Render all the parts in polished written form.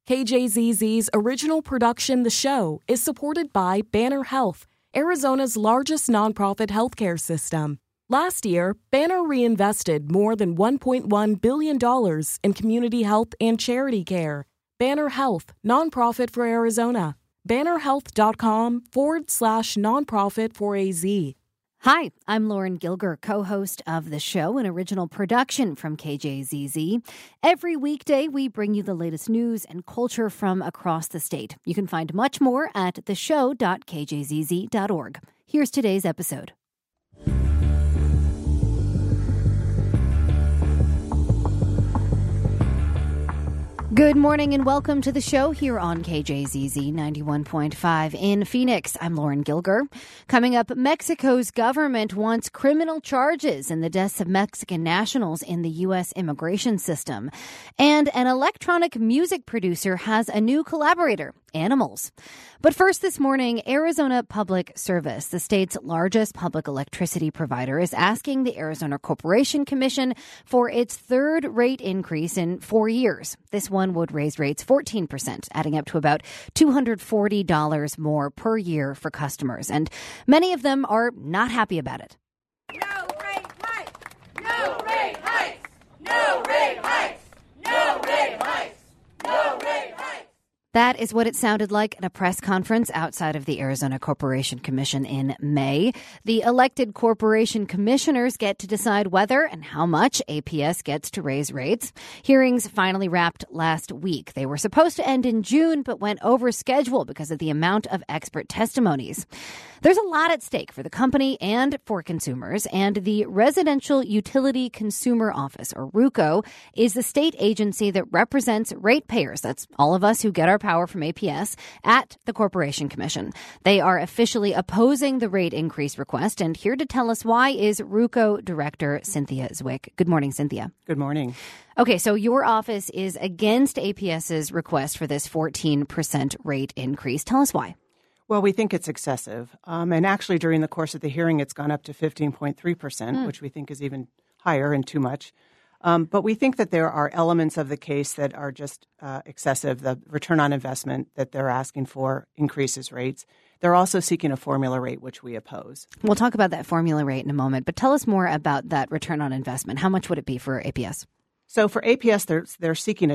KJZZ's original production, The Show, is supported by Banner Health, Arizona's largest nonprofit healthcare system. Last year, Banner reinvested more than $1.1 billion in community health and charity care. Banner Health, nonprofit for Arizona. BannerHealth.com/nonprofit for AZ. Hi, I'm Lauren Gilger, co-host of The Show, an original production from KJZZ. Every weekday, we bring you the latest news and culture from across the state. You can find much more at theshow.kjzz.org. Here's today's episode. Good morning and welcome to the show here on KJZZ 91.5 in Phoenix. I'm Lauren Gilger. Coming up, Mexico's government wants criminal charges in the deaths of Mexican nationals in the U.S. immigration system. And an electronic music producer has a new collaborator, Animals. But first this morning, Arizona Public Service, the state's largest public electricity provider, is asking the Arizona Corporation Commission for its third rate increase in 4 years. This one would raise rates 14%, adding up to about $240 more per year for customers. And many of them are not happy about it. No rate hikes! No rate hikes! No rate hikes! No rate hikes! No rate hikes! That is what it sounded like at a press conference outside of the Arizona Corporation Commission in May. The elected corporation commissioners get to decide whether and how much APS gets to raise rates. Hearings finally wrapped last week. They were supposed to end in June, but went over schedule because of the amount of expert testimonies. There's a lot at stake for the company and for consumers, and the Residential Utility Consumer Office, or RUCO, is the state agency that represents ratepayers. That's all of us who get our power from APS at the Corporation Commission. They are officially opposing the rate increase request, and here to tell us why is RUCO Director Cynthia Zwick. Good morning, Cynthia. Good morning. Okay, so your office is against APS's request for this 14% rate increase. Tell us why. Well, we think it's excessive. And actually, during the course of the hearing, it's gone up to 15.3%, which we think is even higher and too much. But we think that there are elements of the case that are just excessive. The return on investment that they're asking for increases rates. They're also seeking a formula rate, which we oppose. We'll talk about that formula rate in a moment, but tell us more about that return on investment. How much would it be for APS? So for APS, they're seeking a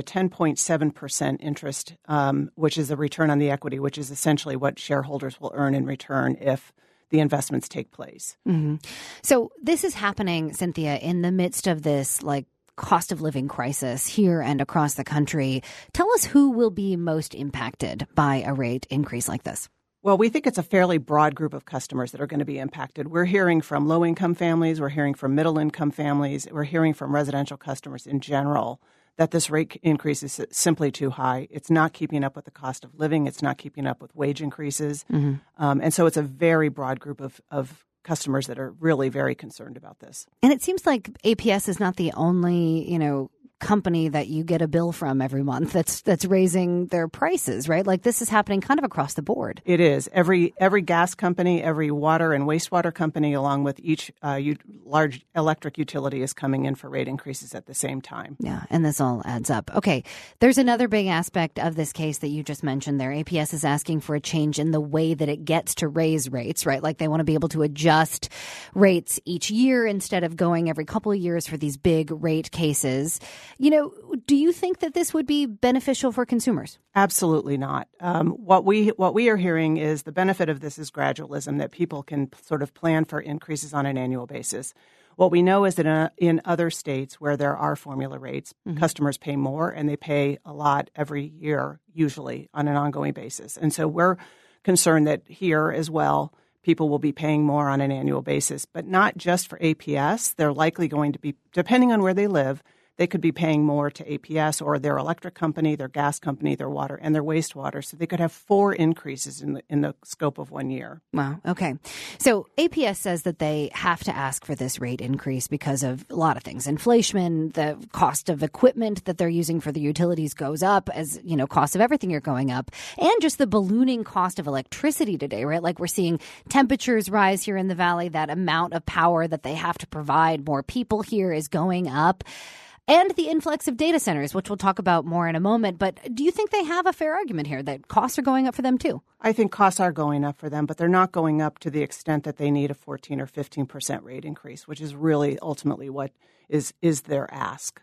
10.7% interest, which is a return on the equity, which is essentially what shareholders will earn in return if the investments take place. Mm-hmm. So this is happening, Cynthia, in the midst of this cost of living crisis here and across the country. Tell us who will be most impacted by a rate increase like this. Well, we think it's a fairly broad group of customers that are going to be impacted. We're hearing from low-income families. We're hearing from middle-income families. We're hearing from residential customers in general that this rate increase is simply too high. It's not keeping up with the cost of living. It's not keeping up with wage increases. Mm-hmm. And so it's a very broad group of customers that are really very concerned about this. And it seems like APS is not the only, company that you get a bill from every month that's raising their prices, right? Like this is happening kind of across the board. It is. Every gas company, every water and wastewater company, along with each large electric utility is coming in for rate increases at the same time. Yeah, and this all adds up. Okay, there's another big aspect of this case that you just mentioned there. APS is asking for a change in the way that it gets to raise rates, right? Like they want to be able to adjust rates each year instead of going every couple of years for these big rate cases. Do you think that this would be beneficial for consumers? Absolutely not. What we are hearing is the benefit of this is gradualism, that people can sort of plan for increases on an annual basis. What we know is that in other states where there are formula rates, customers pay more and they pay a lot every year, usually on an ongoing basis. And so we're concerned that here as well, people will be paying more on an annual basis, but not just for APS. They're likely going to be, depending on where they live, they could be paying more to APS or their electric company, their gas company, their water, and their wastewater. So they could have 4 increases in the scope of 1 year. Wow. Okay. So APS says that they have to ask for this rate increase because of a lot of things. Inflation, the cost of equipment that they're using for the utilities goes up as, cost of everything are going up, and just the ballooning cost of electricity today, right? Like we're seeing temperatures rise here in the valley. That amount of power that they have to provide more people here is going up. and the influx of data centers, which we'll talk about more in a moment. But do you think they have a fair argument here that costs are going up for them too? I think costs are going up for them, but they're not going up to the extent that they need a 14 or 15% rate increase, which is really ultimately what is their ask.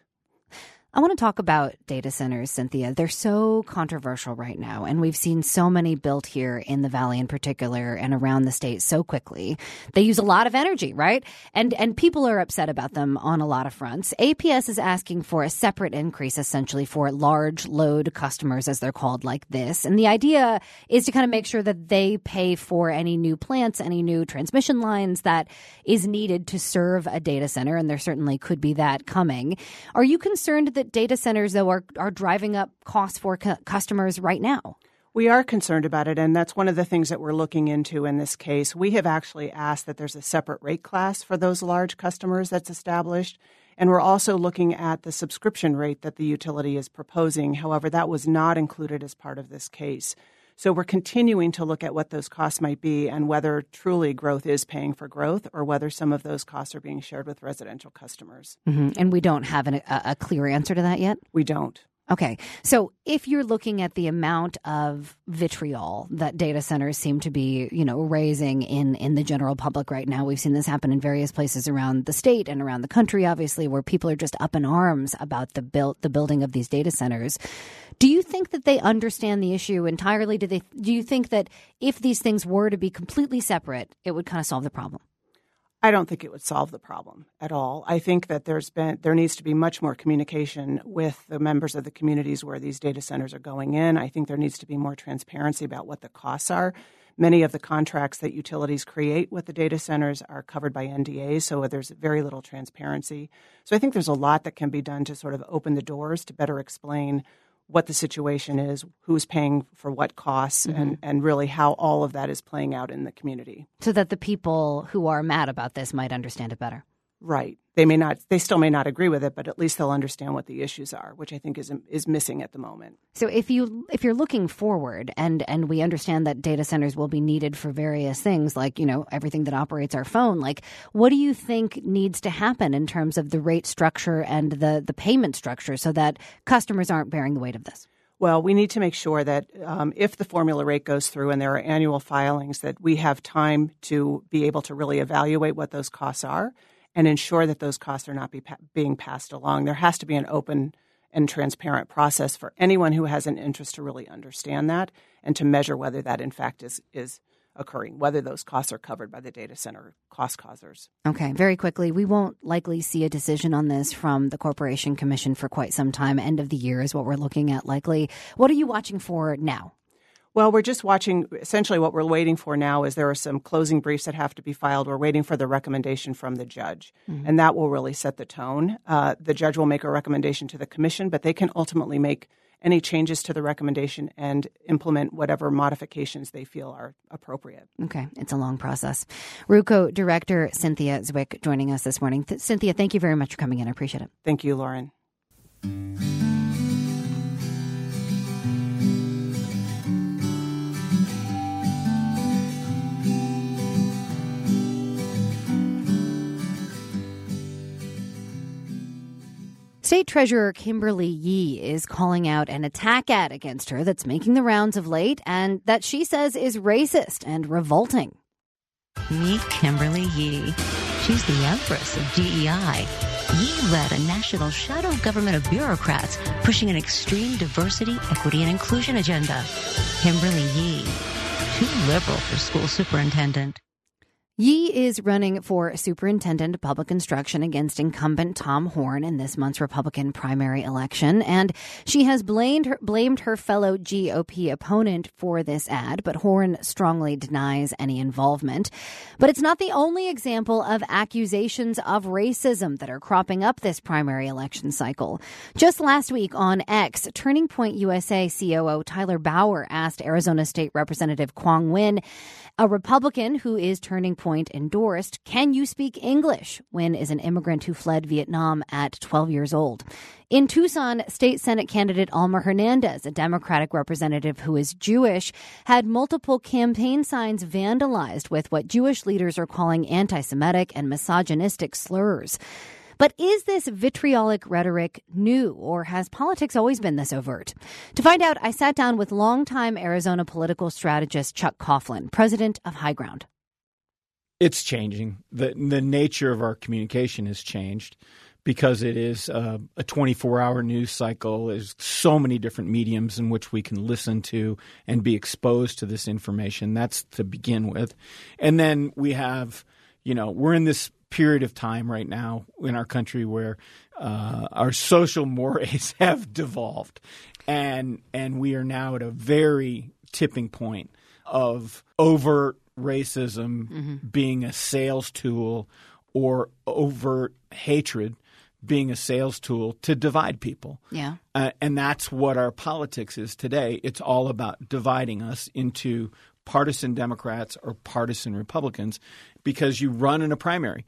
I want to talk about data centers, Cynthia. They're so controversial right now, and we've seen so many built here in the Valley in particular and around the state so quickly. They use a lot of energy, right? And people are upset about them on a lot of fronts. APS is asking for a separate increase, essentially, for large load customers, as they're called, like this. And the idea is to kind of make sure that they pay for any new plants, any new transmission lines that is needed to serve a data center, and there certainly could be that coming. Are you concerned that data centers, though, are driving up costs for customers right now? We are concerned about it, and that's one of the things that we're looking into in this case. We have actually asked that there's a separate rate class for those large customers that's established, and we're also looking at the subscription rate that the utility is proposing. However, that was not included as part of this case. So we're continuing to look at what those costs might be and whether truly growth is paying for growth or whether some of those costs are being shared with residential customers. Mm-hmm. And we don't have a clear answer to that yet? We don't. Okay. So if you're looking at the amount of vitriol that data centers seem to be, raising in the general public right now, we've seen this happen in various places around the state and around the country, obviously, where people are just up in arms about the building of these data centers. Do you think that they understand the issue entirely? Do you think that if these things were to be completely separate, it would kind of solve the problem? I don't think it would solve the problem at all. I think that there needs to be much more communication with the members of the communities where these data centers are going in. I think there needs to be more transparency about what the costs are. Many of the contracts that utilities create with the data centers are covered by NDAs, so there's very little transparency. So I think there's a lot that can be done to sort of open the doors to better explain what the situation is, who's paying for what costs, and really how all of that is playing out in the community. So that the people who are mad about this might understand it better. Right. They still may not agree with it, but at least they'll understand what the issues are, which I think is missing at the moment. So if you're looking forward, and we understand that data centers will be needed for various things, like, everything that operates our phone, like, what do you think needs to happen in terms of the rate structure and the payment structure so that customers aren't bearing the weight of this? Well, we need to make sure that if the formula rate goes through and there are annual filings, that we have time to be able to really evaluate what those costs are and ensure that those costs are not being passed along. There has to be an open and transparent process for anyone who has an interest to really understand that and to measure whether that, in fact, is occurring, whether those costs are covered by the data center cost causers. Okay, very quickly, we won't likely see a decision on this from the Corporation Commission for quite some time. End of the year is what we're looking at likely. What are you watching for now? Well, we're just watching. Essentially, what we're waiting for now is there are some closing briefs that have to be filed. We're waiting for the recommendation from the judge, and that will really set the tone. The judge will make a recommendation to the commission, but they can ultimately make any changes to the recommendation and implement whatever modifications they feel are appropriate. Okay. It's a long process. RUCO Director Cynthia Zwick joining us this morning. Cynthia, thank you very much for coming in. I appreciate it. Thank you, Lauren. State Treasurer Kimberly Yee is calling out an attack ad against her that's making the rounds of late and that she says is racist and revolting. Meet Kimberly Yee. She's the Empress of DEI. Yee led a national shadow government of bureaucrats pushing an extreme diversity, equity, and inclusion agenda. Kimberly Yee, too liberal for school superintendent. Yee is running for superintendent of public instruction against incumbent Tom Horne in this month's Republican primary election, and she has blamed her fellow GOP opponent for this ad, but Horne strongly denies any involvement. But it's not the only example of accusations of racism that are cropping up this primary election cycle. Just last week on X, Turning Point USA COO Tyler Bauer asked Arizona State Representative Quang Nguyen, a Republican who is Turning Point endorsed, can you speak English? Nguyen is an immigrant who fled Vietnam at 12 years old. In Tucson, State Senate candidate Alma Hernandez, a Democratic representative who is Jewish, had multiple campaign signs vandalized with what Jewish leaders are calling anti-Semitic and misogynistic slurs. But is this vitriolic rhetoric new, or has politics always been this overt? To find out, I sat down with longtime Arizona political strategist Chuck Coughlin, president of High Ground. It's changing. The nature of our communication has changed because it is a 24-hour news cycle. There's so many different mediums in which we can listen to and be exposed to this information. That's to begin with. And then we have, we're in this period of time right now in our country where our social mores have devolved. And we are now at a very tipping point of overt racism being a sales tool or overt hatred being a sales tool to divide people. Yeah. And that's what our politics is today. It's all about dividing us into partisan Democrats or partisan Republicans because you run in a primary.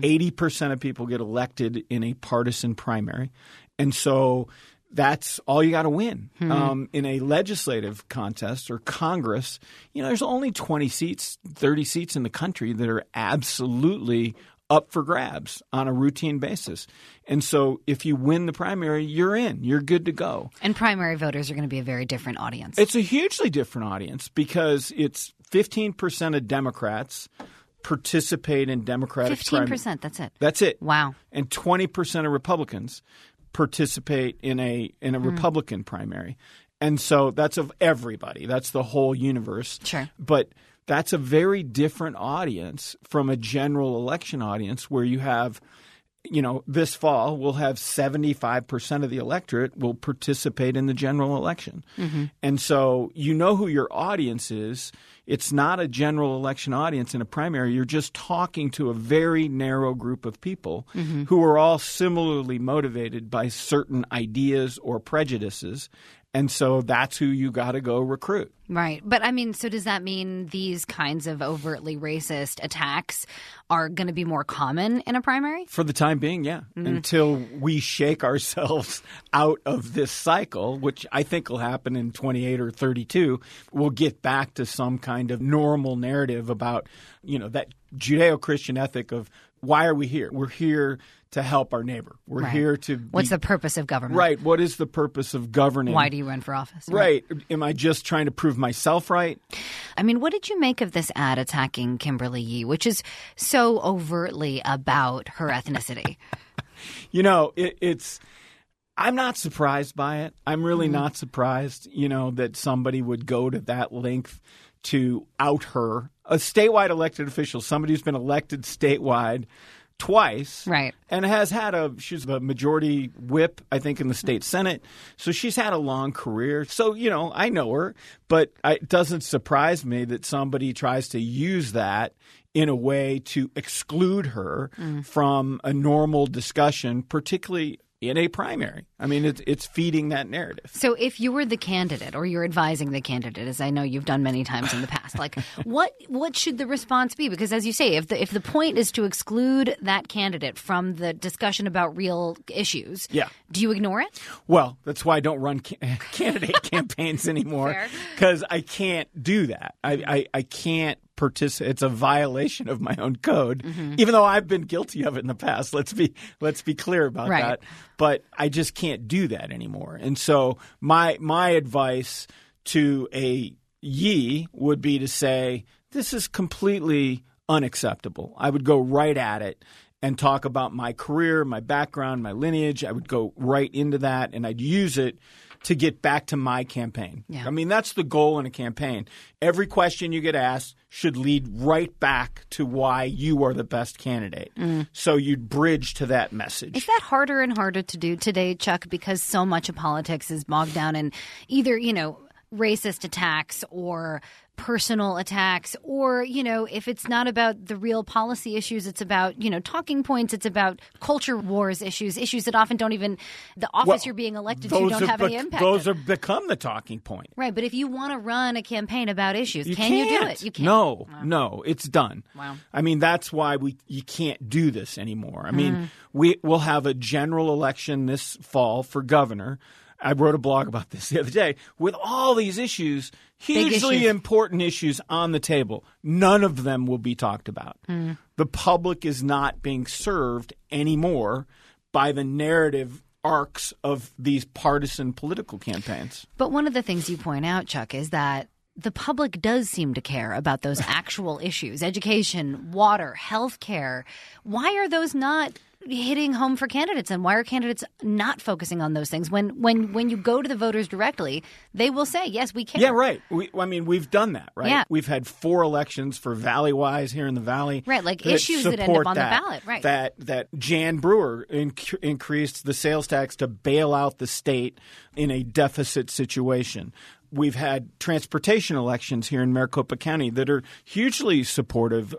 80% of people get elected in a partisan primary. And so that's all you got to win. In a legislative contest or Congress, there's only 20 seats, 30 seats in the country that are absolutely up for grabs on a routine basis. And so if you win the primary, you're in. You're good to go. And primary voters are going to be a very different audience. It's a hugely different audience because it's 15% of Democrats participate in Democratic 15%, that's it. That's it. Wow. And 20% of Republicans participate in a Republican primary. And so that's of everybody. That's the whole universe. Sure. But that's a very different audience from a general election audience where you have, this fall we'll have 75% of the electorate will participate in the general election. And so who your audience is. It's not a general election audience in a primary. You're just talking to a very narrow group of people who are all similarly motivated by certain ideas or prejudices. And so that's who you got to go recruit. Right. But so does that mean these kinds of overtly racist attacks are going to be more common in a primary? For the time being, yeah. Until we shake ourselves out of this cycle, which I think will happen in 28 or 32, we'll get back to some kind of normal narrative about, that Judeo-Christian ethic of why are we here? We're here to help our neighbor. We're here to What's the purpose of government? Right. What is the purpose of governing? Why do you run for office? Right. Am I just trying to prove myself right? What did you make of this ad attacking Kimberly Yee, which is so overtly about her ethnicity? I'm not surprised by it. I'm really not surprised, that somebody would go to that length to out her. A statewide elected official, somebody who's been elected statewide twice. Right. And she's the majority whip, I think, in the state Senate. So she's had a long career. So, I know her, but it doesn't surprise me that somebody tries to use that in a way to exclude her from a normal discussion, particularly in a primary. It's feeding that narrative. So if you were the candidate or you're advising the candidate, as I know you've done many times in the past, what should the response be? Because as you say, if the point is to exclude that candidate from the discussion about real issues, do you ignore it? Well, that's why I don't run candidate campaigns anymore because I can't do that. I can't participate. It's a violation of my own code, even though I've been guilty of it in the past. Let's be clear about that. But I just can't do that anymore. And so my advice to a Yee would be to say, this is completely unacceptable. I would go right at it and talk about my career, my background, my lineage. I would go right into that, and I'd use it to get back to my campaign. Yeah. That's the goal in a campaign. Every question you get asked should lead right back to why you are the best candidate. So you'd bridge to that message. Is that harder and harder to do today, Chuck, because so much of politics is bogged down in either, racist attacks or personal attacks, or, if it's not about the real policy issues, it's about, talking points, it's about culture wars issues that often don't even – the office you're being elected to don't have any impact. Those have become the talking point. Right, but if you want to run a campaign about issues, can you do it? You can't. No, it's done. Wow. That's why you can't do this anymore. We'll have a general election this fall for governor. I wrote a blog about this the other day. With all these issues, hugely important issues on the table, none of them will be talked about. The public is not being served anymore by the narrative arcs of these partisan political campaigns. But one of the things you point out, Chuck, is that the public does seem to care about those actual issues: education, water, healthcare. Why are those not hitting home for candidates, and why are candidates not focusing on those things? When you go to the voters directly, they will say, yes, we care. Yeah, right. We've done that, right? Yeah. We've had 4 elections for Valley-wise here in the Valley. Right, like issues that end up on the ballot, right. That Jan Brewer increased the sales tax to bail out the state in a deficit situation. We've had transportation elections here in Maricopa County that are hugely supportive,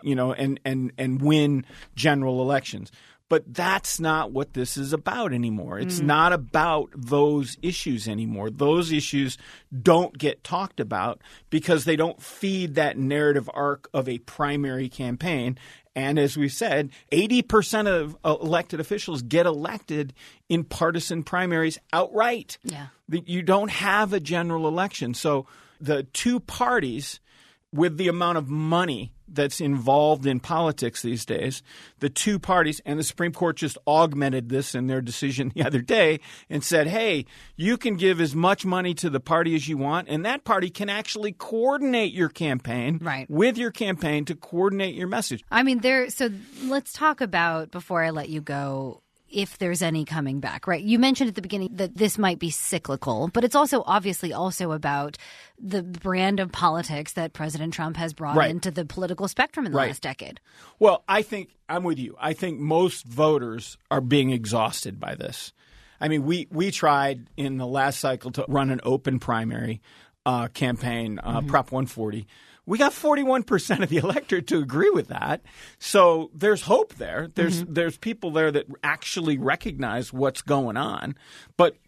and win general elections. But that's not what this is about anymore. It's not about those issues anymore. Those issues don't get talked about because they don't feed that narrative arc of a primary campaign. And as we said, 80% of elected officials get elected in partisan primaries outright. Yeah. You don't have a general election. So the two parties, with the amount of money that's involved in politics these days, the two parties, and the Supreme Court just augmented this in their decision the other day and said, hey, you can give as much money to the party as you want, and that party can actually coordinate your campaign with your campaign to coordinate your message. I mean, so let's talk about, before I let you go, if there's any coming back, right? You mentioned at the beginning that this might be cyclical, but it's also obviously also about the brand of politics that President Trump has brought into the political spectrum in the last decade. Well, I think I'm with you. I think most voters are being exhausted by this. I mean, we tried in the last cycle to run an open primary campaign, Prop 140. We got 41% of the electorate to agree with that. So there's hope there. There's people there that actually recognize what's going on. But,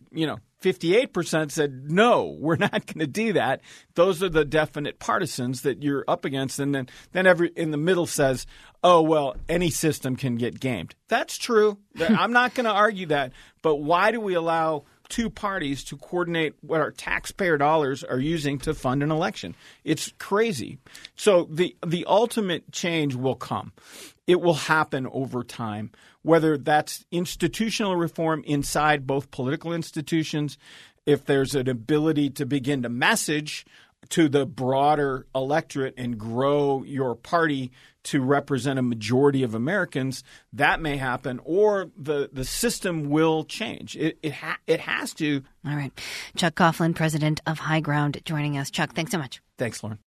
58% said, no, we're not going to do that. Those are the definite partisans that you're up against. And then every in the middle says, oh, well, any system can get gamed. That's true. I'm not going to argue that. But why do we allow two parties to coordinate what our taxpayer dollars are using to fund an election? It's crazy. So the ultimate change will come. It will happen over time, whether that's institutional reform inside both political institutions, if there's an ability to begin to message to the broader electorate and grow your party to represent a majority of Americans, that may happen, or the system will change. It has to. All right. Chuck Coughlin, president of High Ground, joining us. Chuck, thanks so much. Thanks, Lauren.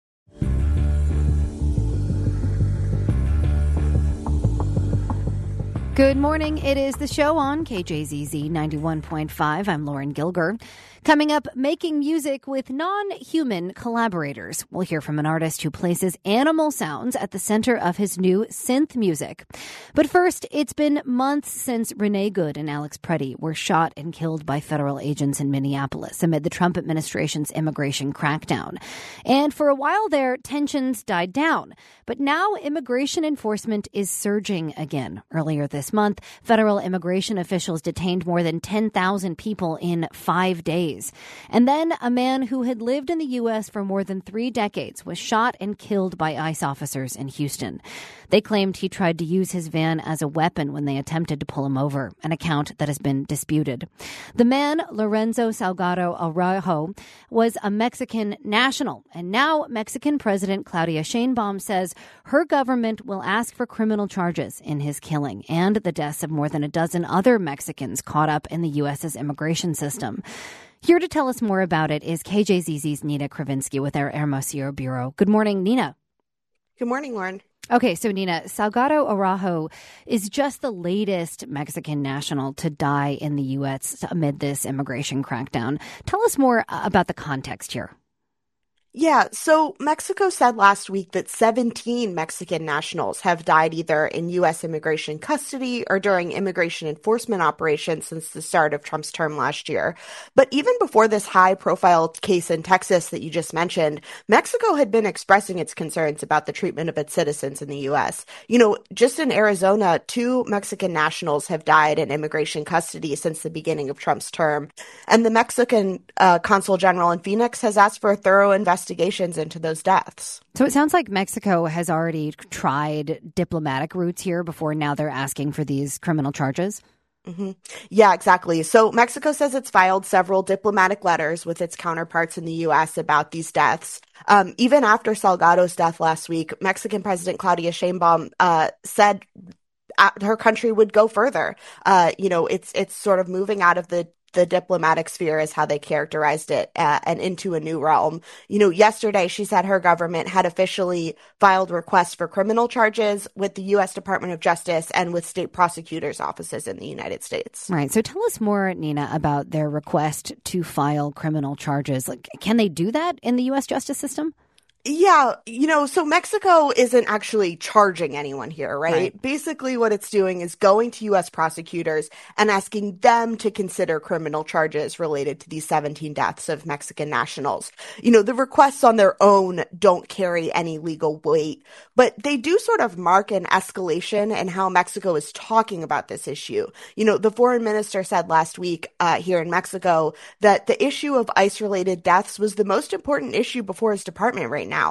Good morning. It is the show on KJZZ 91.5. I'm Lauren Gilger. Coming up, making music with non-human collaborators. We'll hear from an artist who places animal sounds at the center of his new synth music. But first, it's been months since Renee Good and Alex Preddy were shot and killed by federal agents in Minneapolis amid the Trump administration's immigration crackdown. And for a while there, tensions died down. But now immigration enforcement is surging again. Earlier this month, federal immigration officials detained more than 10,000 people in 5 days. And then a man who had lived in the U.S. for more than 3 decades was shot and killed by ICE officers in Houston. They claimed he tried to use his van as a weapon when they attempted to pull him over, an account that has been disputed. The man, Lorenzo Salgado Araujo, was a Mexican national. And now Mexican President Claudia Sheinbaum says her government will ask for criminal charges in his killing and the deaths of more than a dozen other Mexicans caught up in the U.S.'s immigration system. Here to tell us more about it is KJZZ's Nina Kravinsky with our Hermosillo Bureau. Good morning, Nina. Good morning, Lauren. Okay, so Nina, Salgado Araujo is just the latest Mexican national to die in the U.S. amid this immigration crackdown. Tell us more about the context here. Yeah, so Mexico said last week that 17 Mexican nationals have died either in U.S. immigration custody or during immigration enforcement operations since the start of Trump's term last year. But even before this high-profile case in Texas that you just mentioned, Mexico had been expressing its concerns about the treatment of its citizens in the U.S. Just in Arizona, 2 Mexican nationals have died in immigration custody since the beginning of Trump's term. And the Mexican Consul General in Phoenix has asked for a thorough investigations into those deaths. So it sounds like Mexico has already tried diplomatic routes here before now they're asking for these criminal charges. Mm-hmm. Yeah, exactly. So Mexico says it's filed several diplomatic letters with its counterparts in the U.S. about these deaths. Even after Salgado's death last week, Mexican President Claudia Sheinbaum said her country would go further. It's sort of moving out of the diplomatic sphere is how they characterized it, and into a new realm. Yesterday she said her government had officially filed requests for criminal charges with the U.S. Department of Justice and with state prosecutors' offices in the United States. Right. So tell us more, Nina, about their request to file criminal charges. Can they do that in the U.S. justice system? Yeah, so Mexico isn't actually charging anyone here, right? Basically, what it's doing is going to U.S. prosecutors and asking them to consider criminal charges related to these 17 deaths of Mexican nationals. The requests on their own don't carry any legal weight, but they do sort of mark an escalation in how Mexico is talking about this issue. The foreign minister said last week here in Mexico that the issue of ICE-related deaths was the most important issue before his department right now.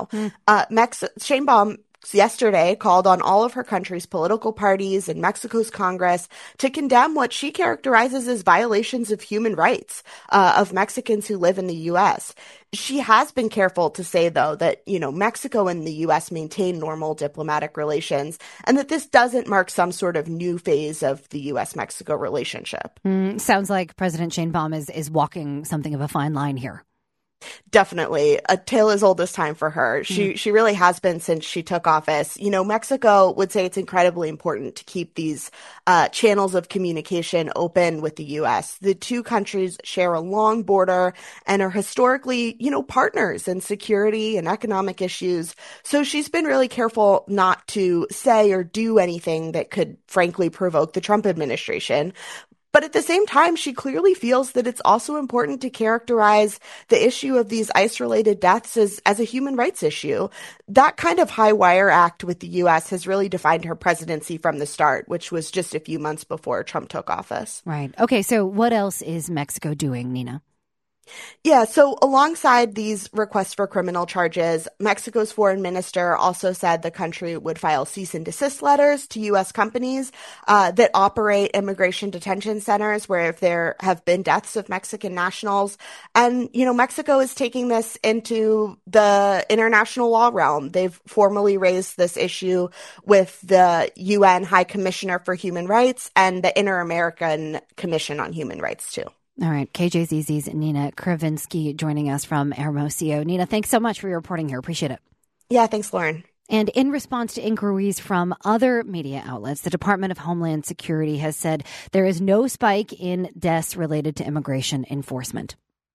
Sheinbaum yesterday called on all of her country's political parties and Mexico's Congress to condemn what she characterizes as violations of human rights of Mexicans who live in the U.S. She has been careful to say, though, that, Mexico and the U.S. maintain normal diplomatic relations and that this doesn't mark some sort of new phase of the U.S.-Mexico relationship. Sounds like President Sheinbaum is walking something of a fine line here. Definitely. A tale as old as time for her. She really has been since she took office. Mexico would say it's incredibly important to keep these channels of communication open with the U.S. The two countries share a long border and are historically, partners in security and economic issues. So she's been really careful not to say or do anything that could, frankly, provoke the Trump administration. But at the same time, she clearly feels that it's also important to characterize the issue of these ICE-related deaths as a human rights issue. That kind of high wire act with the U.S. has really defined her presidency from the start, which was just a few months before Trump took office. Right. Okay, so what else is Mexico doing, Nina? Yeah, so alongside these requests for criminal charges, Mexico's foreign minister also said the country would file cease and desist letters to U.S. companies that operate immigration detention centers where if there have been deaths of Mexican nationals. And, Mexico is taking this into the international law realm. They've formally raised this issue with the UN High Commissioner for Human Rights and the Inter-American Commission on Human Rights, too. All right. KJZZ's Nina Kravinsky joining us from Hermosillo. Nina, thanks so much for your reporting here. Appreciate it. Yeah, thanks, Lauren. And in response to inquiries from other media outlets, the Department of Homeland Security has said there is no spike in deaths related to immigration enforcement.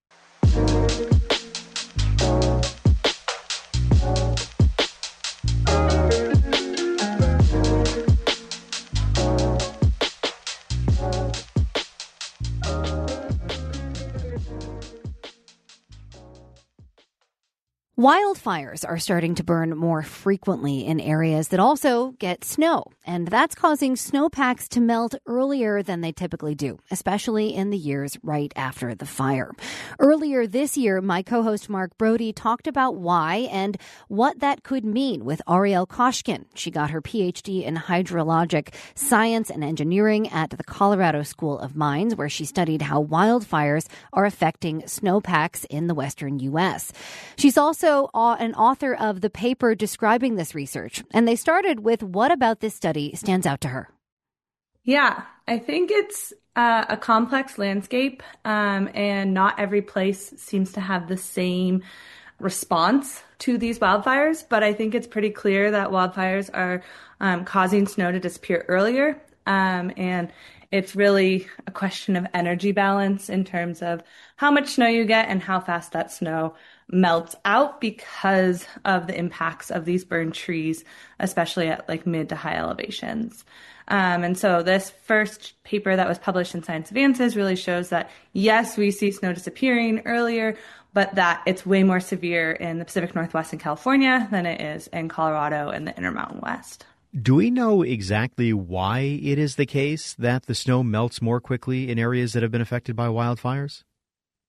Wildfires are starting to burn more frequently in areas that also get snow, and that's causing snowpacks to melt earlier than they typically do, especially in the years right after the fire. Earlier this year, my co-host Mark Brody talked about why and what that could mean with Ariel Koshkin. She got her PhD in hydrologic science and engineering at the Colorado School of Mines, where she studied how wildfires are affecting snowpacks in the western U.S. She's also an author of the paper describing this research, and they started with what about this study stands out to her. Yeah, I think it's a complex landscape, and not every place seems to have the same response to these wildfires, but I think it's pretty clear that wildfires are causing snow to disappear earlier, and it's really a question of energy balance in terms of how much snow you get and how fast that snow melts out because of the impacts of these burned trees, especially at like mid to high elevations. And so this first paper that was published in Science Advances really shows that, yes, we see snow disappearing earlier, but that it's way more severe in the Pacific Northwest and California than it is in Colorado and the Intermountain West. Do we know exactly why it is the case that the snow melts more quickly in areas that have been affected by wildfires?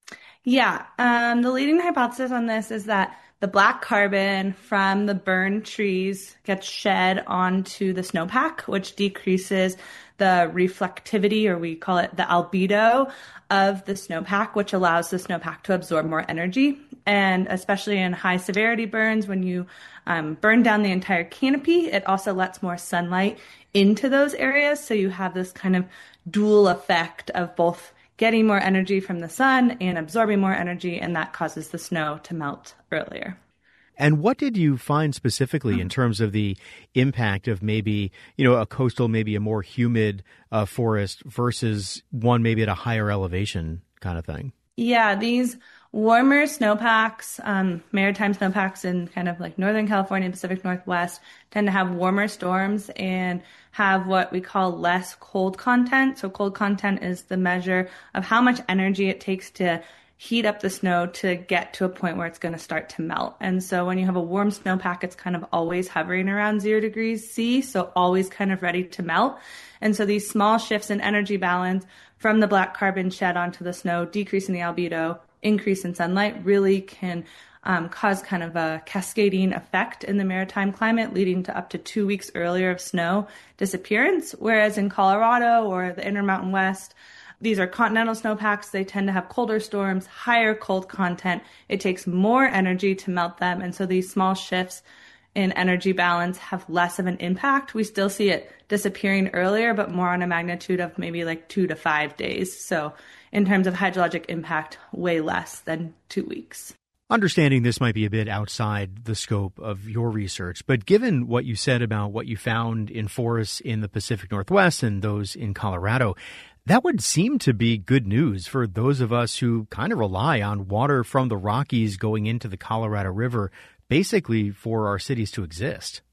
Yeah, the leading hypothesis on this is that the black carbon from the burned trees gets shed onto the snowpack, which decreases the reflectivity, or we call it the albedo, of the snowpack, which allows the snowpack to absorb more energy. And especially in high severity burns, when you burn down the entire canopy, it also lets more sunlight into those areas. So you have this kind of dual effect of both getting more energy from the sun and absorbing more energy, and that causes the snow to melt earlier. And what did you find specifically in terms of the impact of maybe, a coastal, maybe a more humid forest versus one maybe at a higher elevation kind of thing? Yeah, these warmer snowpacks, maritime snowpacks in kind of like Northern California and Pacific Northwest tend to have warmer storms and have what we call less cold content. So cold content is the measure of how much energy it takes to heat up the snow to get to a point where it's going to start to melt. And so when you have a warm snowpack, it's kind of always hovering around 0 degrees C, so always kind of ready to melt. And so these small shifts in energy balance from the black carbon shed onto the snow, decrease in the albedo, increase in sunlight, really can cause kind of a cascading effect in the maritime climate, leading to up to 2 weeks earlier of snow disappearance. Whereas in Colorado or the Intermountain West, these are continental snowpacks. They tend to have colder storms, higher cold content. It takes more energy to melt them. And so these small shifts in energy balance have less of an impact. We still see it disappearing earlier, but more on a magnitude of maybe like 2 to 5 days. So in terms of hydrologic impact, way less than 2 weeks. Understanding this might be a bit outside the scope of your research, but given what you said about what you found in forests in the Pacific Northwest and those in Colorado, that would seem to be good news for those of us who kind of rely on water from the Rockies going into the Colorado River, basically for our cities to exist.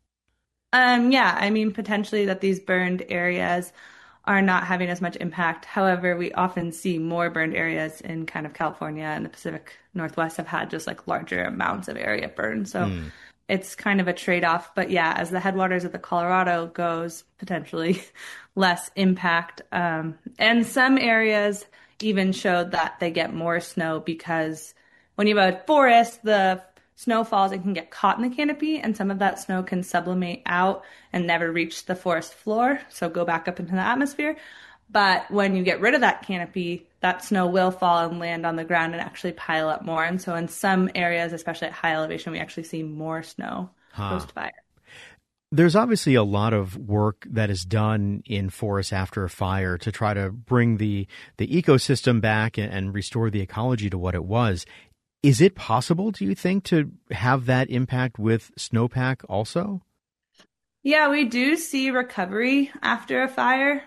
Yeah, I mean, potentially that these burned areas are not having as much impact. However, we often see more burned areas in kind of California and the Pacific Northwest have had just like larger amounts of area burned. So it's kind of a trade-off. But yeah, as the headwaters of the Colorado goes, potentially less impact. And some areas even showed that they get more snow because when you have a forest, the snow falls and can get caught in the canopy, and some of that snow can sublimate out and never reach the forest floor, so go back up into the atmosphere. But when you get rid of that canopy, that snow will fall and land on the ground and actually pile up more. And so in some areas, especially at high elevation, we actually see more snow post-fire. There's obviously a lot of work that is done in forests after a fire to try to bring the ecosystem back and restore the ecology to what it was. Is it possible, do you think, to have that impact with snowpack also? Yeah, we do see recovery after a fire.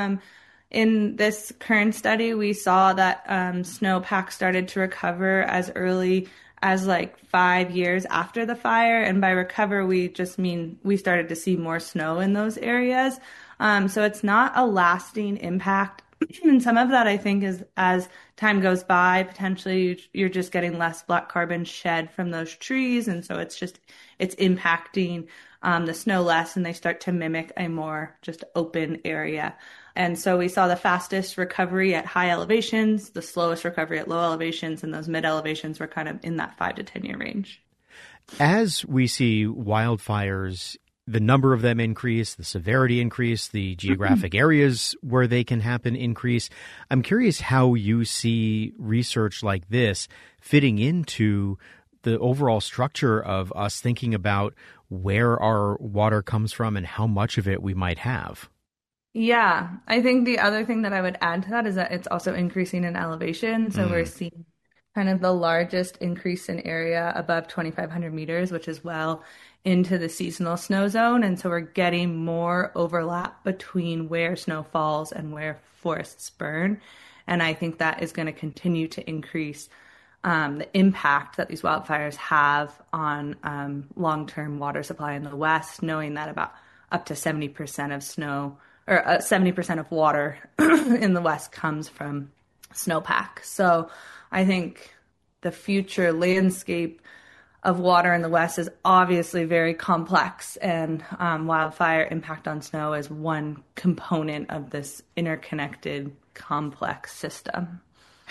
In this current study, we saw that snowpack started to recover as early as like 5 years after the fire. And by recover, we just mean we started to see more snow in those areas. So it's not a lasting impact. And some of that, I think, is as time goes by, potentially you're just getting less black carbon shed from those trees. And so it's impacting the snow less, and they start to mimic a more just open area. And so we saw the fastest recovery at high elevations, the slowest recovery at low elevations, and those mid elevations were kind of in that 5 to 10 year range. As we see wildfires, the number of them increase, the severity increase, the geographic areas where they can happen increase. I'm curious how you see research like this fitting into the overall structure of us thinking about where our water comes from and how much of it we might have. Yeah, I think the other thing that I would add to that is that it's also increasing in elevation. So we're seeing kind of the largest increase in area above 2,500 meters, which is well into the seasonal snow zone. And so we're getting more overlap between where snow falls and where forests burn. And I think that is going to continue to increase the impact that these wildfires have on long-term water supply in the West, knowing that about up to 70% of snow or 70% of water in the West comes from snowpack. So I think the future landscape of water in the West is obviously very complex, and wildfire impact on snow is one component of this interconnected, complex system.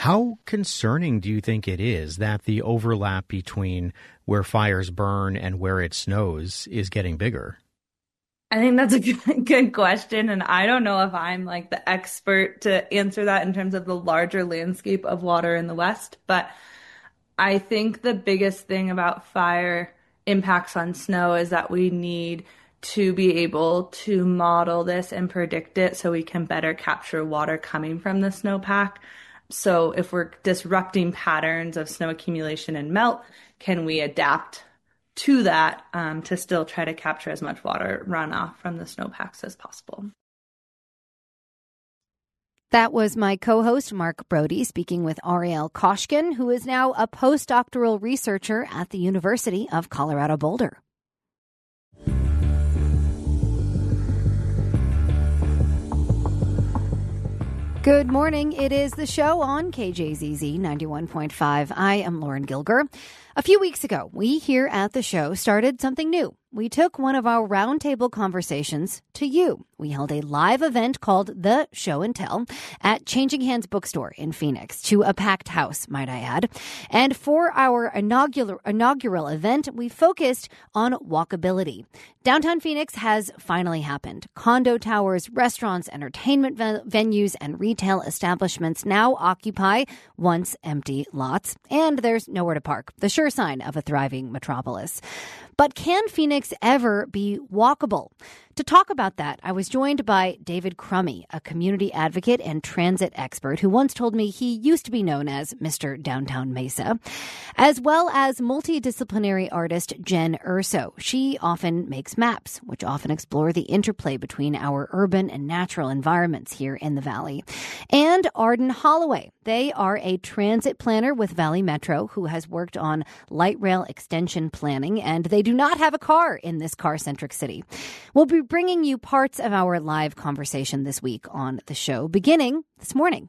How concerning do you think it is that the overlap between where fires burn and where it snows is getting bigger? I think that's a good question, and I don't know if I'm like the expert to answer that in terms of the larger landscape of water in the West, but I think the biggest thing about fire impacts on snow is that we need to be able to model this and predict it so we can better capture water coming from the snowpack. So if we're disrupting patterns of snow accumulation and melt, can we adapt to that to still try to capture as much water runoff from the snowpacks as possible? That was my co-host, Mark Brody, speaking with Ariel Koshkin, who is now a postdoctoral researcher at the University of Colorado Boulder. Good morning. It is the show on KJZZ 91.5. I am Lauren Gilger. A few weeks ago, we here at the show started something new. We took one of our roundtable conversations to you. We held a live event called The Show and Tell at Changing Hands Bookstore in Phoenix, to a packed house, might I add. And for our inaugural event, we focused on walkability. Downtown Phoenix has finally happened. Condo towers, restaurants, entertainment venues, and retail establishments now occupy once empty lots. And there's nowhere to park, the sure sign of a thriving metropolis. But can Phoenix ever be walkable? To talk about that, I was joined by David Crummy, a community advocate and transit expert who once told me he used to be known as Mr. Downtown Mesa, as well as multidisciplinary artist Jen Urso. She often makes maps, which often explore the interplay between our urban and natural environments here in the Valley. And Arden Holloway. They are a transit planner with Valley Metro who has worked on light rail extension planning, and they do not have a car in this car-centric city. We'll be bringing you parts of our live conversation this week on the show, beginning this morning.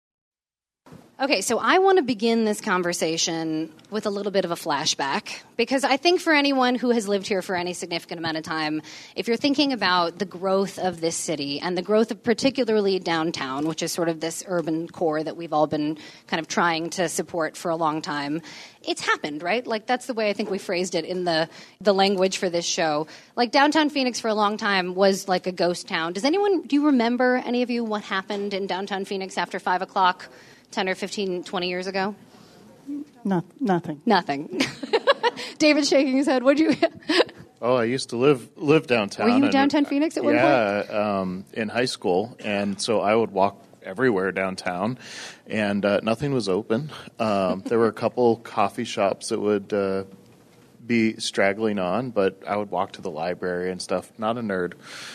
Okay, so I want to begin this conversation with a little bit of a flashback, because I think for anyone who has lived here for any significant amount of time, if you're thinking about the growth of this city and the growth of particularly downtown, which is sort of this urban core that we've all been kind of trying to support for a long time, it's happened, right? Like, that's the way I think we phrased it in the language for this show. Like, downtown Phoenix for a long time was like a ghost town. Do you remember, any of you, what happened in downtown Phoenix after 5 o'clock? 10 or 15, 20 years ago? Nothing. Nothing. David's shaking his head. What'd you... Oh, I used to live downtown. Were you in downtown Phoenix at one point? Yeah, in high school. And so I would walk everywhere downtown, and nothing was open. There were a couple coffee shops that would be straggling on, but I would walk to the library and stuff. Not a nerd.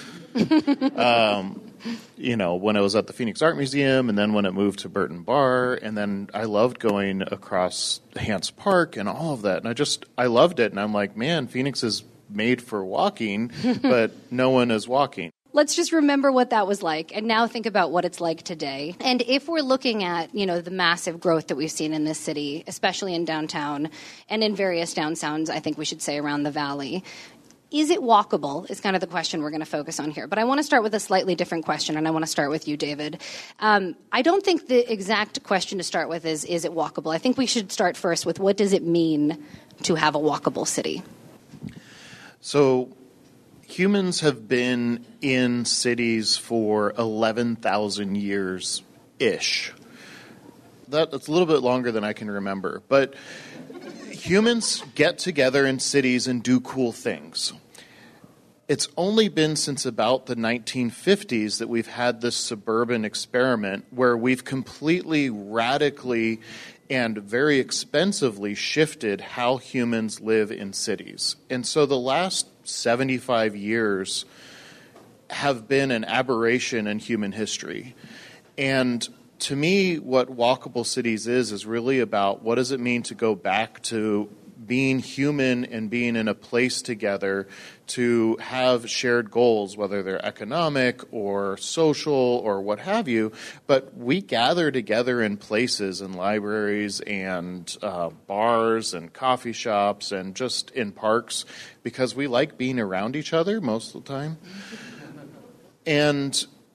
When I was at the Phoenix Art Museum, and then when it moved to Burton Bar, and then I loved going across Hance Park and all of that. And I loved it. And I'm like, man, Phoenix is made for walking, but no one is walking. Let's just remember what that was like, and now think about what it's like today. And if we're looking at, the massive growth that we've seen in this city, especially in downtown and in various downtowns, I think we should say around the Valley, is it walkable is kind of the question we're going to focus on here. But I want to start with a slightly different question, and I want to start with you, David. I don't think the exact question to start with is it walkable? I think we should start first with, what does it mean to have a walkable city? So humans have been in cities for 11,000 years-ish. That's a little bit longer than I can remember. But humans get together in cities and do cool things. It's only been since about the 1950s that we've had this suburban experiment where we've completely, radically, and very expensively shifted how humans live in cities. And so the last 75 years have been an aberration in human history. And to me, what walkable cities is really about what does it mean to go back to being human and being in a place together to have shared goals, whether they're economic or social or what have you. But we gather together in places, in libraries and bars and coffee shops and just in parks because we like being around each other most of the time. And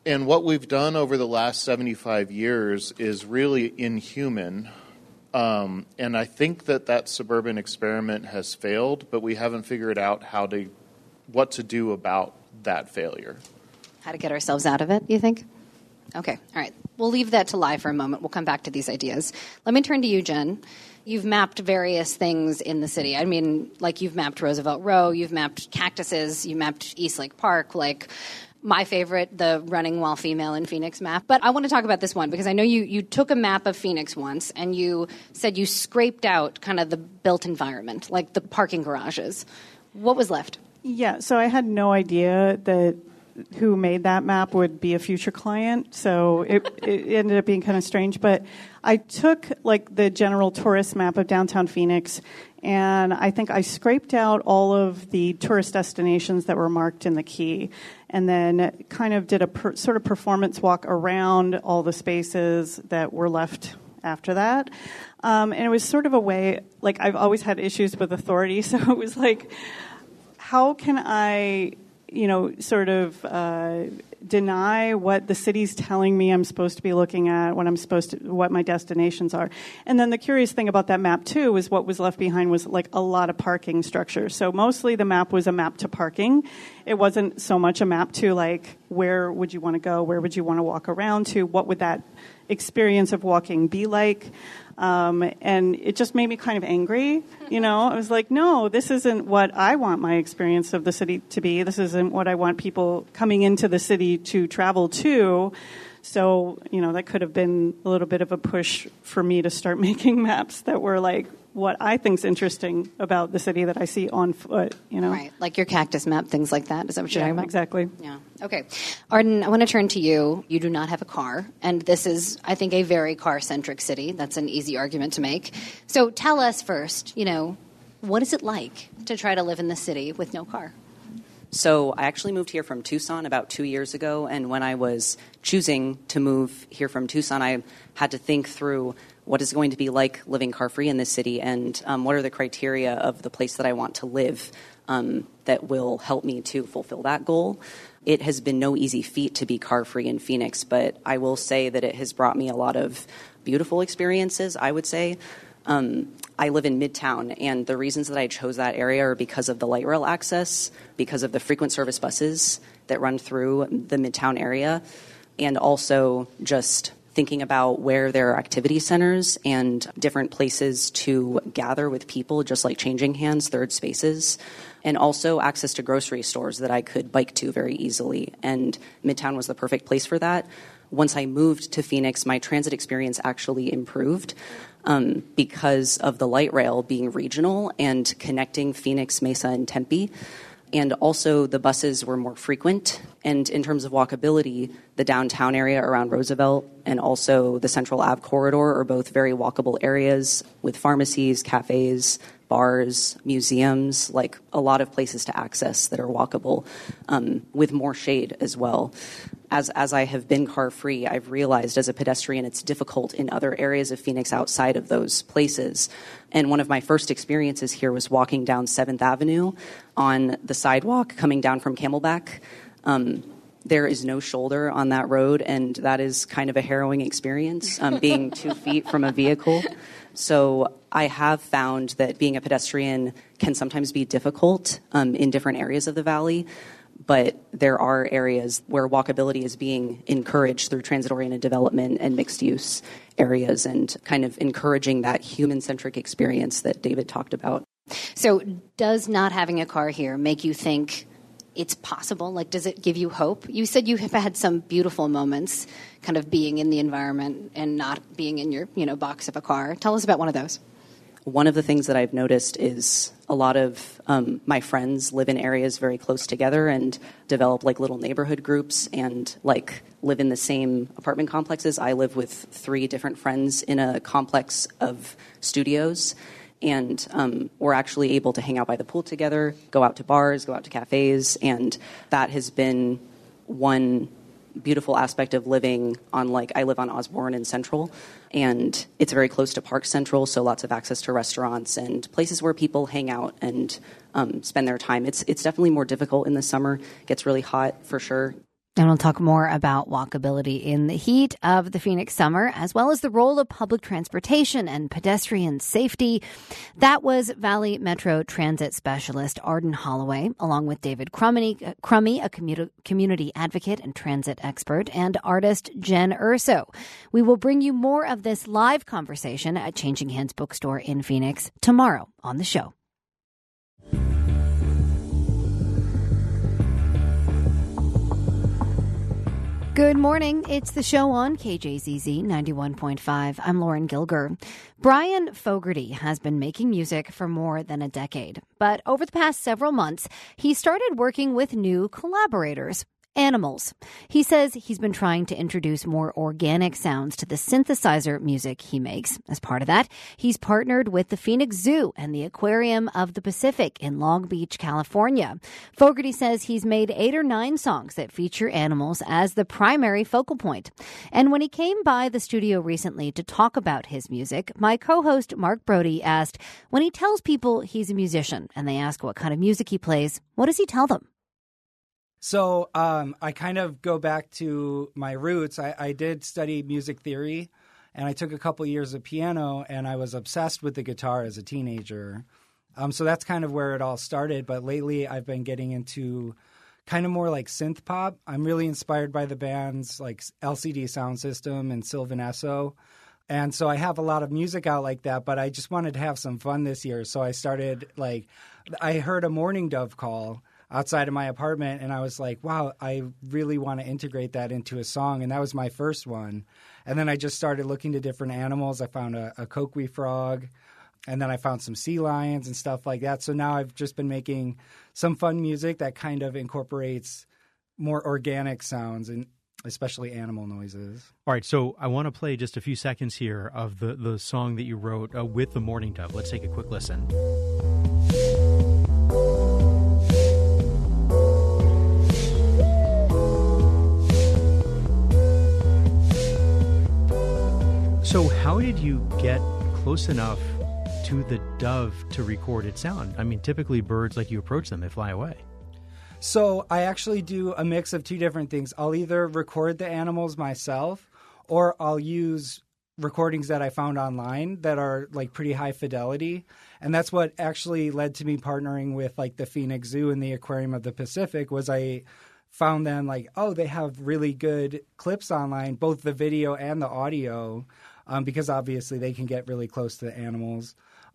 And what we've done over the last 75 years is really inhuman. And I think that suburban experiment has failed, but we haven't figured out what to do about that failure. How to get ourselves out of it, you think? Okay, all right. We'll leave that to lie for a moment. We'll come back to these ideas. Let me turn to you, Jen. You've mapped various things in the city. I mean, like you've mapped Roosevelt Row, you've mapped cactuses, you mapped Eastlake Park, like my favorite, the running while female in Phoenix map. But I want to talk about this one because I know you took a map of Phoenix once and you said you scraped out kind of the built environment, like the parking garages. What was left? Yeah, so I had no idea that who made that map would be a future client, so it ended up being kind of strange. But I took like the general tourist map of downtown Phoenix, and I think I scraped out all of the tourist destinations that were marked in the key, and then kind of did a sort of performance walk around all the spaces that were left after that. And it was sort of a way, like I've always had issues with authority, so it was like, how can I sort of deny what the city's telling me I'm supposed to be looking at, what my destinations are. And then the curious thing about that map, too, is what was left behind was like a lot of parking structures. So mostly the map was a map to parking. It wasn't so much a map to like, where would you want to go? Where would you want to walk around to? What would that experience of walking be like? And it just made me kind of angry. I was like, no, this isn't what I want my experience of the city to be. This isn't what I want people coming into the city to travel to. So, that could have been a little bit of a push for me to start making maps that were like what I think's interesting about the city that I see on foot, Right, like your cactus map, things like that. Is that what you're talking about? Exactly. Yeah. Okay. Arden, I want to turn to you. You do not have a car, and this is, I think, a very car-centric city. That's an easy argument to make. So tell us first, what is it like to try to live in the city with no car? So I actually moved here from Tucson about 2 years ago, and when I was choosing to move here from Tucson, I had to think through what is going to be like living car-free in this city, and what are the criteria of the place that I want to live that will help me to fulfill that goal. It has been no easy feat to be car-free in Phoenix, but I will say that it has brought me a lot of beautiful experiences, I would say. I live in Midtown, and the reasons that I chose that area are because of the light rail access, because of the frequent service buses that run through the Midtown area, and also just thinking about where there are activity centers and different places to gather with people, just like changing hands, third spaces, and also access to grocery stores that I could bike to very easily. And Midtown was the perfect place for that. Once I moved to Phoenix, my transit experience actually improved because of the light rail being regional and connecting Phoenix, Mesa, and Tempe. And also the buses were more frequent. And in terms of walkability, the downtown area around Roosevelt and also the Central Ave corridor are both very walkable areas with pharmacies, cafes, bars, museums, like a lot of places to access that are walkable, with more shade as well. As I have been car-free, I've realized as a pedestrian it's difficult in other areas of Phoenix outside of those places. And one of my first experiences here was walking down 7th Avenue on the sidewalk coming down from Camelback. There is no shoulder on that road, and that is kind of a harrowing experience, being 2 feet from a vehicle. So I have found that being a pedestrian can sometimes be difficult in different areas of the valley, but there are areas where walkability is being encouraged through transit-oriented development and mixed-use areas and kind of encouraging that human-centric experience that David talked about. So does not having a car here make you think it's possible? Like, does it give you hope? You said you have had some beautiful moments kind of being in the environment and not being in your, box of a car. Tell us about one of those. One of the things that I've noticed is a lot of my friends live in areas very close together and develop like little neighborhood groups and like live in the same apartment complexes. I live with 3 different friends in a complex of studios. And we're actually able to hang out by the pool together, go out to bars, go out to cafes, and that has been one beautiful aspect of living on, I live on Osborne and Central, and it's very close to Park Central, so lots of access to restaurants and places where people hang out and spend their time. It's definitely more difficult in the summer. It gets really hot, for sure. And we'll talk more about walkability in the heat of the Phoenix summer, as well as the role of public transportation and pedestrian safety. That was Valley Metro Transit Specialist Arden Holloway, along with David Crummy, a community advocate and transit expert, and artist Jen Urso. We will bring you more of this live conversation at Changing Hands Bookstore in Phoenix tomorrow on the show. Good morning. It's the show on KJZZ 91.5. I'm Lauren Gilger. Brian Fogarty has been making music for more than a decade, but over the past several months, he started working with new collaborators. Animals. He says he's been trying to introduce more organic sounds to the synthesizer music he makes. As part of that, he's partnered with the Phoenix Zoo and the Aquarium of the Pacific in Long Beach, California. Fogarty says he's made 8 or 9 songs that feature animals as the primary focal point. And when he came by the studio recently to talk about his music, my co-host Mark Brody asked, when he tells people he's a musician and they ask what kind of music he plays, what does he tell them? So I kind of go back to my roots. I did study music theory, and I took a couple years of piano, and I was obsessed with the guitar as a teenager. So that's kind of where it all started. But lately I've been getting into kind of more like synth pop. I'm really inspired by the bands like LCD Soundsystem and Sylvan Esso. And so I have a lot of music out like that, but I just wanted to have some fun this year. So I started I heard a Mourning Dove call outside of my apartment, and I was like, wow, I really want to integrate that into a song, and that was my first one. And then I just started looking to different animals. I found a coqui frog, and then I found some sea lions and stuff like that. So now I've just been making some fun music that kind of incorporates more organic sounds, and especially animal noises. All right, so I want to play just a few seconds here of the song that you wrote with the Mourning Dove. Let's take a quick listen. So how did you get close enough to the dove to record its sound? I mean, typically birds, like you approach them, they fly away. So I actually do a mix of 2 different things. I'll either record the animals myself, or I'll use recordings that I found online that are like pretty high fidelity. And that's what actually led to me partnering with like the Phoenix Zoo and the Aquarium of the Pacific. Was I found them like, oh, they have really good clips online, both the video and the audio, because obviously they can get really close to the animals.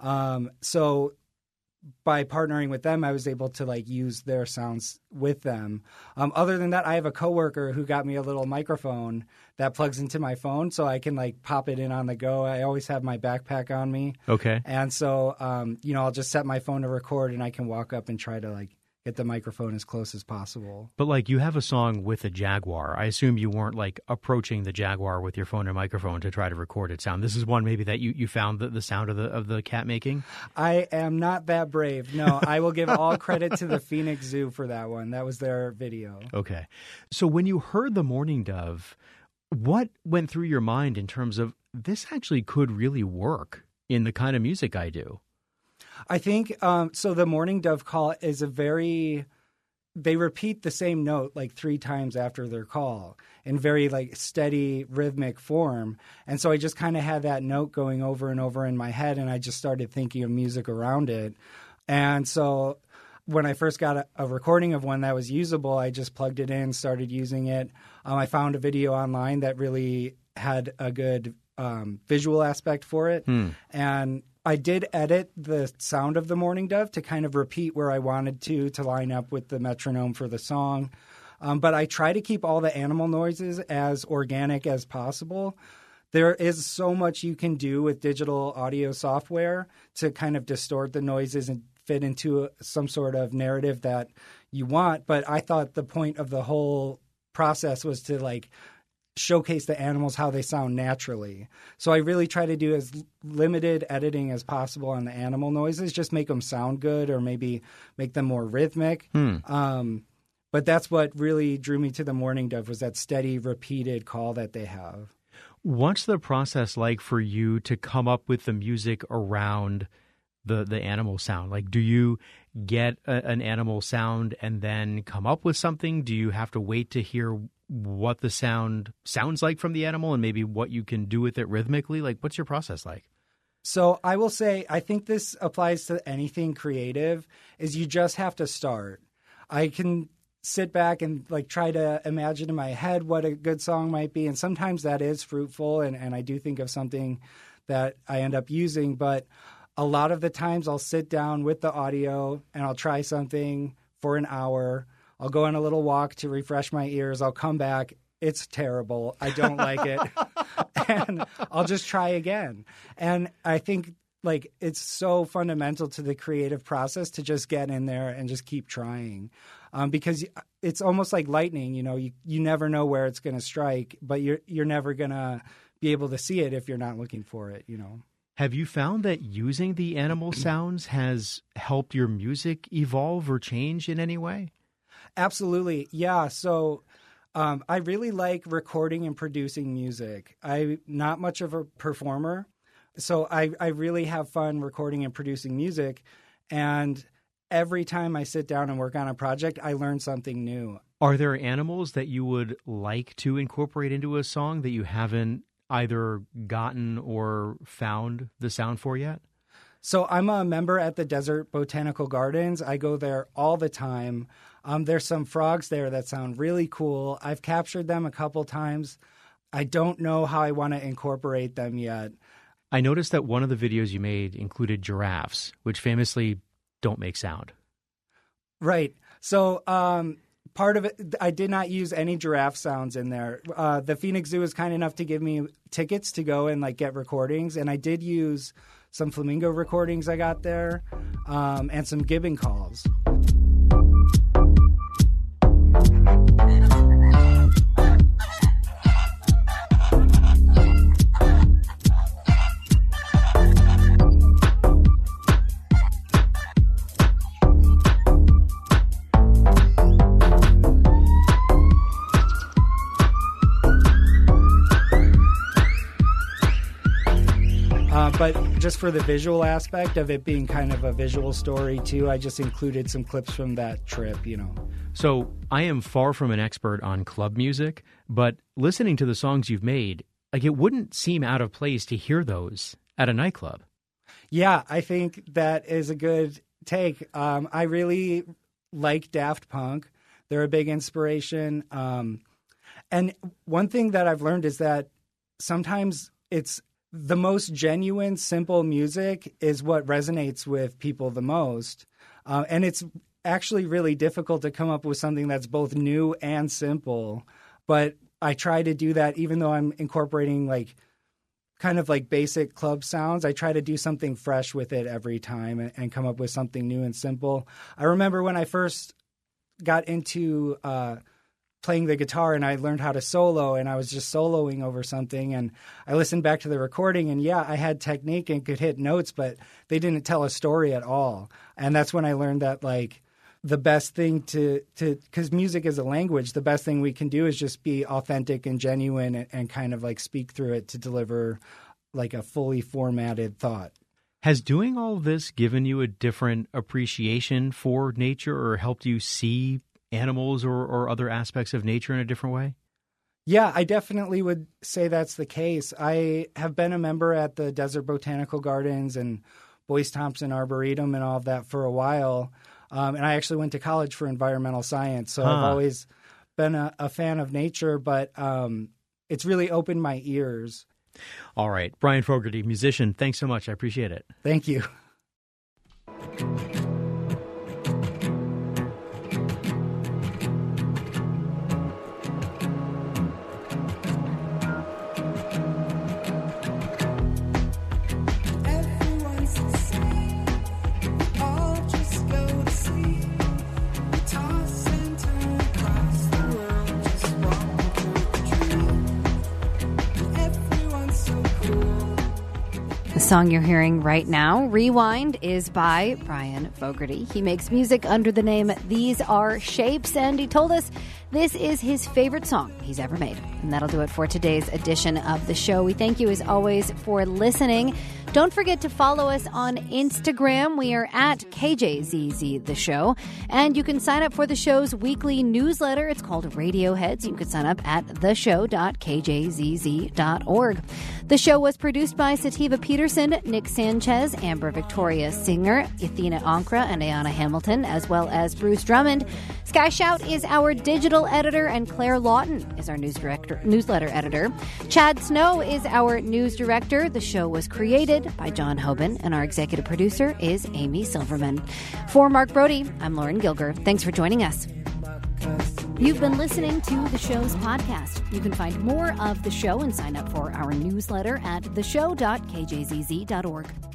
So by partnering with them, I was able to like use their sounds with them. Other than that, I have a coworker who got me a little microphone that plugs into my phone, so I can like pop it in on the go. I always have my backpack on me. Okay. And so, I'll just set my phone to record, and I can walk up and try to like get the microphone as close as possible. But like you have a song with a jaguar. I assume you weren't like approaching the jaguar with your phone or microphone to try to record its sound. This is one maybe that you found the sound of the cat making? I am not that brave. No, I will give all credit to the Phoenix Zoo for that one. That was their video. Okay. So when you heard the Mourning Dove, what went through your mind in terms of this actually could really work in the kind of music I do? I think so. The Mourning Dove call is they repeat the same note like 3 times after their call in very like steady rhythmic form. And so I just kind of had that note going over and over in my head, and I just started thinking of music around it. And so when I first got a recording of one that was usable, I just plugged it in, started using it. I found a video online that really had a good visual aspect for it. And I did edit the sound of the Mourning Dove to kind of repeat where I wanted to line up with the metronome for the song. But I try to keep all the animal noises as organic as possible. There is so much you can do with digital audio software to kind of distort the noises and fit into some sort of narrative that you want. But I thought the point of the whole process was to like showcase the animals how they sound naturally. So I really try to do as limited editing as possible on the animal noises, just make them sound good or maybe make them more rhythmic. But that's what really drew me to the Mourning Dove, was that steady, repeated call that they have. What's the process like for you to come up with the music around the animal sound? Like, do you get an animal sound and then come up with something? Do you have to wait to hear what the sound sounds like from the animal and maybe what you can do with it rhythmically? Like, what's your process like? So I will say, I think this applies to anything creative, is you just have to start. I can sit back and like try to imagine in my head what a good song might be. And sometimes that is fruitful. And I do think of something that I end up using. But a lot of the times I'll sit down with the audio and I'll try something for an hour. I'll go on a little walk to refresh my ears. I'll come back. It's terrible. I don't like it. And I'll just try again. And I think like it's so fundamental to the creative process to just get in there and just keep trying. Because it's almost like lightning, you never know where it's going to strike, but you're never going to be able to see it if you're not looking for it, Have you found that using the animal sounds has helped your music evolve or change in any way? Absolutely. Yeah. So I really like recording and producing music. I'm not much of a performer, so I really have fun recording and producing music. And every time I sit down and work on a project, I learn something new. Are there animals that you would like to incorporate into a song that you haven't either gotten or found the sound for yet? So I'm a member at the Desert Botanical Gardens. I go there all the time. There's some frogs there that sound really cool. I've captured them a couple times. I don't know how I want to incorporate them yet. I noticed that one of the videos you made included giraffes, which famously don't make sound. Right. So part of it, I did not use any giraffe sounds in there. The Phoenix Zoo was kind enough to give me tickets to go and like get recordings, and I did use some flamingo recordings I got there, and some gibbon calls. But just for the visual aspect of it being kind of a visual story too, I just included some clips from that trip, So I am far from an expert on club music, but listening to the songs you've made, like it wouldn't seem out of place to hear those at a nightclub. Yeah, I think that is a good take. I really like Daft Punk. They're a big inspiration. And one thing that I've learned is that sometimes it's the most genuine, simple music is what resonates with people the most. And it's actually really difficult to come up with something that's both new and simple. But I try to do that even though I'm incorporating like kind of like basic club sounds. I try to do something fresh with it every time and come up with something new and simple. I remember when I first got into playing the guitar and I learned how to solo, and I was just soloing over something, and I listened back to the recording, and yeah, I had technique and could hit notes, but they didn't tell a story at all. And that's when I learned that like the best thing to because music is a language, the best thing we can do is just be authentic and genuine and kind of like speak through it to deliver like a fully formatted thought. Has doing all this given you a different appreciation for nature or helped you see animals or other aspects of nature in a different way? Yeah, I definitely would say that's the case. I have been a member at the Desert Botanical Gardens and Boyce Thompson Arboretum and all of that for a while. And I actually went to college for environmental science. So I've always been a fan of nature, but it's really opened my ears. All right. Brian Fogarty, musician, thanks so much. I appreciate it. Thank you. The song you're hearing right now, Rewind, is by Brian Fogarty. He makes music under the name These Are Shapes, and he told us This is his favorite song he's ever made. And that'll do it for today's edition of the show. We thank you, as always, for listening. Don't forget to follow us on Instagram. We are at KJZZ The Show. And you can sign up for the show's weekly newsletter. It's called Radioheads. You can sign up at theshow.kjzz.org. The show was produced by Sativa Peterson, Nick Sanchez, Amber Victoria Singer, Athena Ankra, and Ayana Hamilton, as well as Bruce Drummond. Sky Shout is our digital editor, and Claire Lawton is our newsletter editor. Chad Snow is our news director. The show was created by John Hoban, and our executive producer is Amy Silverman. For Mark Brody, I'm Lauren Gilger. Thanks for joining us. You've been listening to the show's podcast. You can find more of the show and sign up for our newsletter at theshow.kjzz.org.